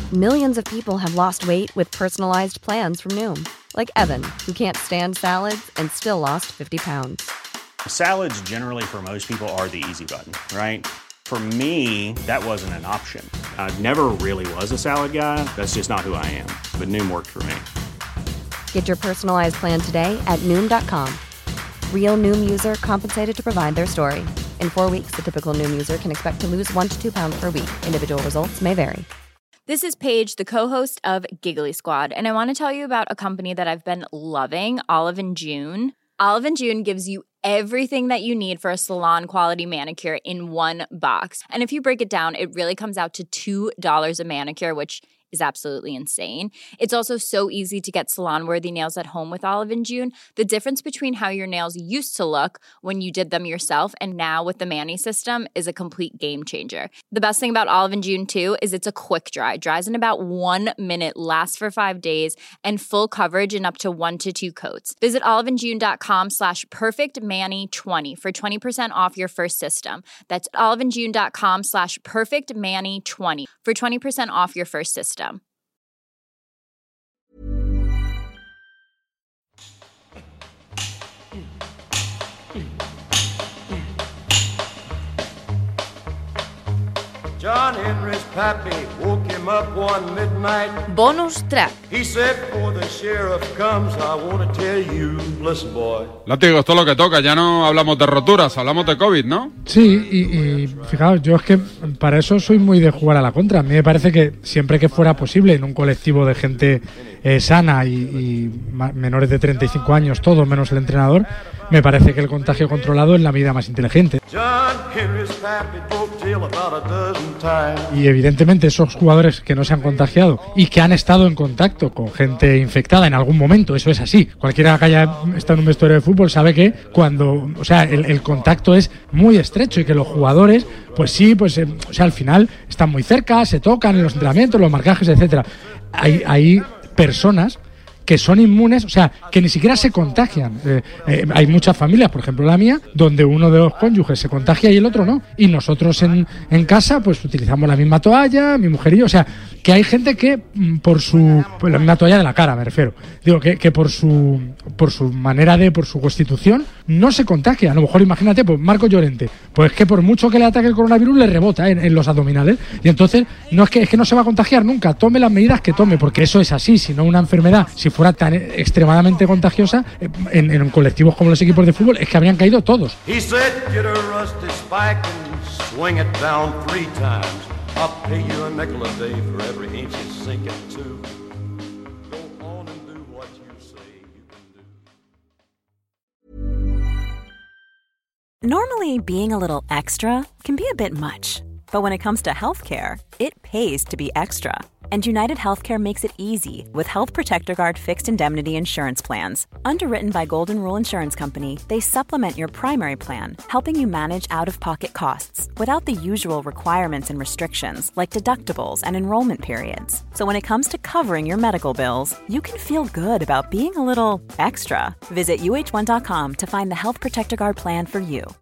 Millions of people have lost weight with personalized plans from Noom. Like Evan, who can't stand salads and still lost 50 pounds. Salads generally for most people are the easy button, right? For me, that wasn't an option. I never really was a salad guy. That's just not who I am. But Noom worked for me. Get your personalized plan today at Noom.com. Real Noom user compensated to provide their story. In 4 weeks, the typical Noom user can expect to lose 1 to 2 pounds per week. Individual results may vary. This is Paige, the co-host of Giggly Squad, and I want to tell you about a company that I've been loving, Olive & June. Olive & June gives you everything that you need for a salon-quality manicure in one box. And if you break it down, it really comes out to $2 a manicure, which is absolutely insane. It's also so easy to get salon-worthy nails at home with Olive & June. The difference between how your nails used to look when you did them yourself and now with the Mani system is a complete game changer. The best thing about Olive & June, too, is it's a quick dry. Dries in about 1 minute, lasts for 5 days, and full coverage in up to 1 to 2 coats. Visit oliveandjune.com/perfectmani20 for 20% off your first system. That's oliveandjune.com/perfectmani20 for 20% off your first system. John Henry's pappy woke him up one midnight. Bonus track. He said, before the sheriff comes, I want to tell you, listen, boy. Látigo, esto es lo que toca. Ya no hablamos de roturas, hablamos de COVID, ¿no? Sí, y fijaos, yo es que para eso soy muy de jugar a la contra. A mí me parece que siempre que fuera posible en un colectivo de gente sana y menores de 35 años, todos menos el entrenador, me parece que el contagio controlado es la medida más inteligente. Y evidentemente esos jugadores que no se han contagiado y que han estado en contacto con gente infectada en algún momento, eso es así. Cualquiera que haya estado en un vestuario de fútbol sabe que cuando, o sea, el contacto es muy estrecho y que los jugadores, pues sí, pues o sea, al final están muy cerca, se tocan en los entrenamientos, los marcajes, etcétera. Hay personas que son inmunes, o sea, que ni siquiera se contagian. Hay muchas familias, por ejemplo la mía, donde uno de los cónyuges se contagia y el otro no. Y nosotros en casa, pues utilizamos la misma toalla, mi mujer y yo. O sea, que hay gente que pues la misma toalla de la cara, me refiero. Digo, que por su manera por su constitución, no se contagia. A lo mejor, imagínate, pues Marco Llorente, pues que por mucho que le ataque el coronavirus, le rebota en los abdominales. Y entonces, no es que no se va a contagiar nunca. Tome las medidas que tome, porque eso es así. Si no una enfermedad, si fuera tan extremadamente contagiosa, en colectivos como los equipos de fútbol, es que habrían caído todos. Normally, being a little extra can be a bit much, but when it comes to healthcare, it pays to be extra. And United Healthcare makes it easy with Health Protector Guard fixed indemnity insurance plans. Underwritten by Golden Rule Insurance Company, they supplement your primary plan, helping you manage out-of-pocket costs without the usual requirements and restrictions like deductibles and enrollment periods. So when it comes to covering your medical bills, you can feel good about being a little extra. Visit uh1.com to find the Health Protector Guard plan for you.